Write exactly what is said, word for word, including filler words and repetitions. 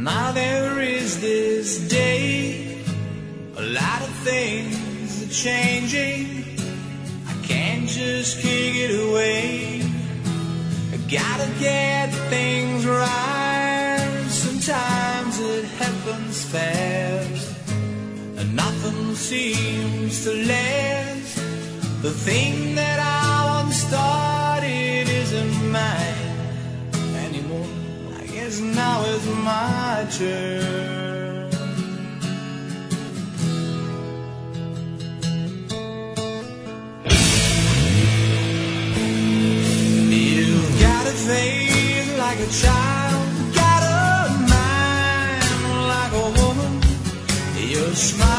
Now there is this day, a lot of things are changing. I can't just kick it away. I gotta get things right. Sometimes it happens fast, and nothing seems to last. The thing that I once started isn't mine anymore. I guess now is my turn. You've got a face like a child, got a mind like a woman. Your smile